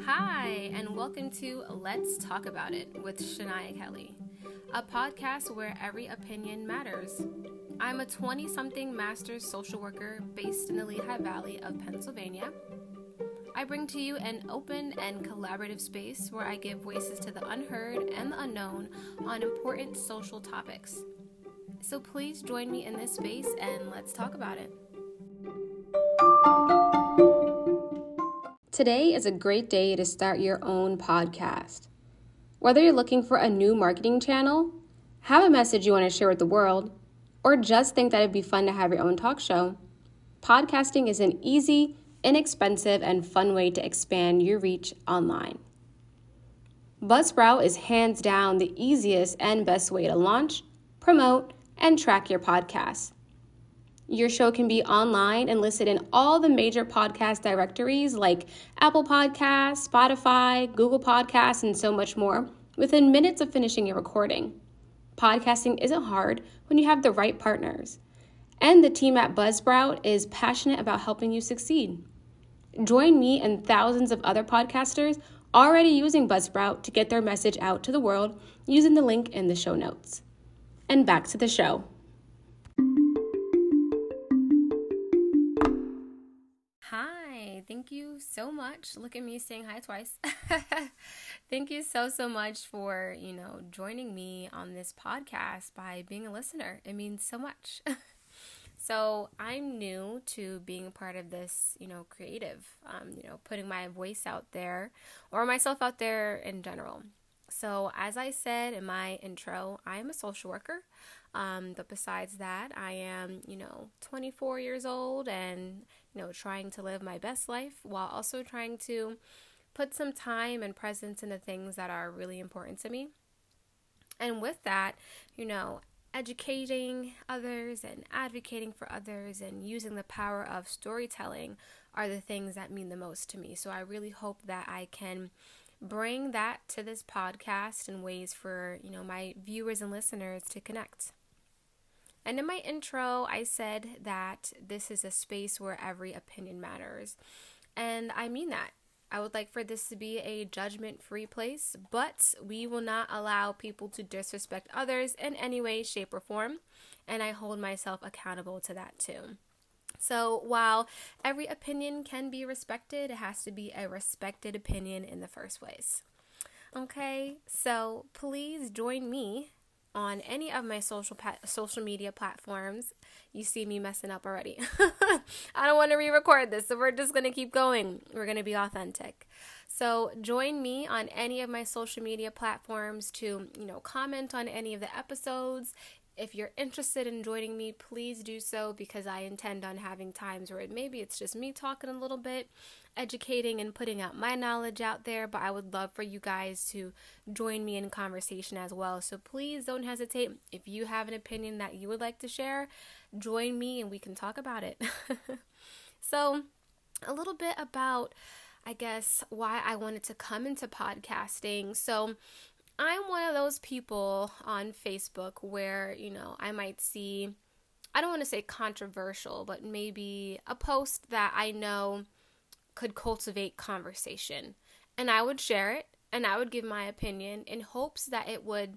Hi, and welcome to Let's Talk About It with Shania Kelly, a podcast where every opinion matters. I'm a 20-something master's social worker based in the Lehigh Valley of Pennsylvania. I bring to you an open and collaborative space where I give voices to the unheard and the unknown on important social topics. So please join me in this space and let's talk about it. Today is a great day to start your own podcast. Whether you're looking for a new marketing channel, have a message you want to share with the world, or just think that it'd be fun to have your own talk show, podcasting is an easy, inexpensive, and fun way to expand your reach online. Buzzsprout is hands down the easiest and best way to launch, promote, and track your podcast. Your show can be online and listed in all the major podcast directories like Apple Podcasts, Spotify, Google Podcasts, and so much more within minutes of finishing your recording. Podcasting isn't hard when you have the right partners. And the team at Buzzsprout is passionate about helping you succeed. Join me and thousands of other podcasters already using Buzzsprout to get their message out to the world using the link in the show notes. And back to the show. Hi, thank you so much. Look at me saying hi twice. Thank you so much for, joining me on this podcast by being a listener. It means so much. So I'm new to being a part of this, creative, putting my voice out there or myself out there in general. So as I said in my intro, I'm a social worker. But besides that, I am, 24 years old and, trying to live my best life while also trying to put some time and presence in the things that are really important to me. And with that, educating others and advocating for others and using the power of storytelling are the things that mean the most to me. So I really hope that I can bring that to this podcast in ways for, my viewers and listeners to connect. And in my intro, I said that this is a space where every opinion matters. And I mean that. I would like for this to be a judgment-free place, but we will not allow people to disrespect others in any way, shape, or form. And I hold myself accountable to that too. So while every opinion can be respected, it has to be a respected opinion in the first place. Okay, so please join me on any of my social media platforms. You see me messing up already. I don't want to re-record this, so we're just going to keep going. We're going to be authentic. So join me on any of my social media platforms to, comment on any of the episodes. If you're interested in joining me, please do so, because I intend on having times where maybe it's just me talking a little bit, educating and putting out my knowledge out there, but I would love for you guys to join me in conversation as well. So please don't hesitate. If you have an opinion that you would like to share, join me and we can talk about it. So a little bit about, I guess, why I wanted to come into podcasting. So I'm one of those people on Facebook where, I might see, I don't want to say controversial, but maybe a post that I know could cultivate conversation. And I would share it and I would give my opinion in hopes that it would,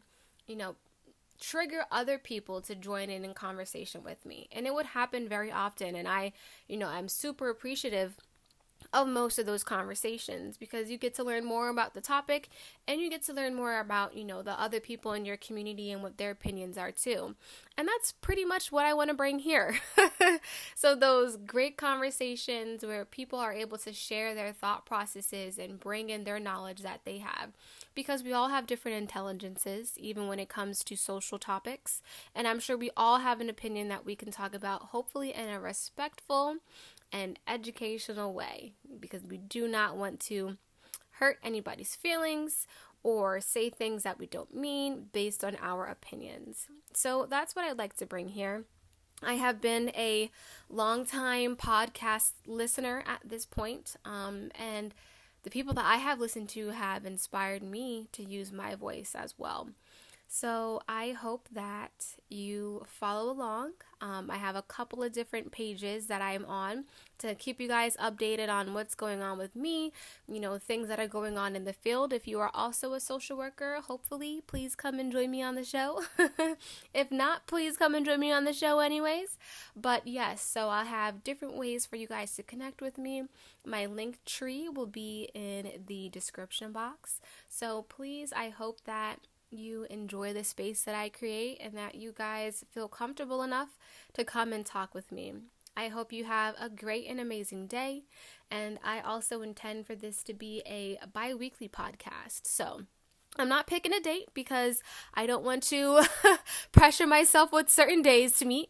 trigger other people to join in conversation with me. And it would happen very often. And I'm super appreciative of most of those conversations, because you get to learn more about the topic and you get to learn more about, the other people in your community and what their opinions are too. And that's pretty much what I want to bring here. So those great conversations where people are able to share their thought processes and bring in their knowledge that they have, because we all have different intelligences, even when it comes to social topics. And I'm sure we all have an opinion that we can talk about, hopefully in a respectful and educational way, because we do not want to hurt anybody's feelings or say things that we don't mean based on our opinions. So that's what I'd like to bring here. I have been a longtime podcast listener at this point, and the people that I have listened to have inspired me to use my voice as well. So I hope that you follow along. I have a couple of different pages that I'm on to keep you guys updated on what's going on with me, things that are going on in the field. If you are also a social worker, hopefully, please come and join me on the show. If not, please come and join me on the show anyways. But yes, so I'll have different ways for you guys to connect with me. My link tree will be in the description box. So please, I hope that you enjoy the space that I create and that you guys feel comfortable enough to come and talk with me. I hope you have a great and amazing day, and I also intend for this to be a bi-weekly podcast. So I'm not picking a date because I don't want to pressure myself with certain days to meet.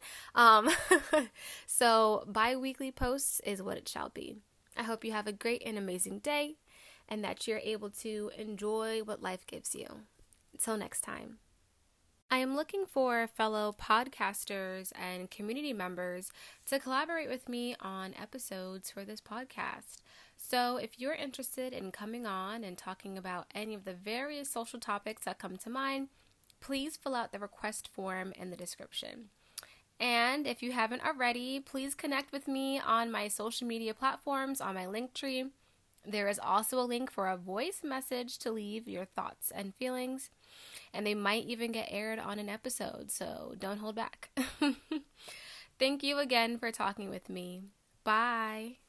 So bi-weekly posts is what it shall be. I hope you have a great and amazing day and that you're able to enjoy what life gives you. Until next time. I am looking for fellow podcasters and community members to collaborate with me on episodes for this podcast. So if you're interested in coming on and talking about any of the various social topics that come to mind, please fill out the request form in the description. And if you haven't already, please connect with me on my social media platforms on my link tree. There is also a link for a voice message to leave your thoughts and feelings, and they might even get aired on an episode, so don't hold back. Thank you again for talking with me. Bye.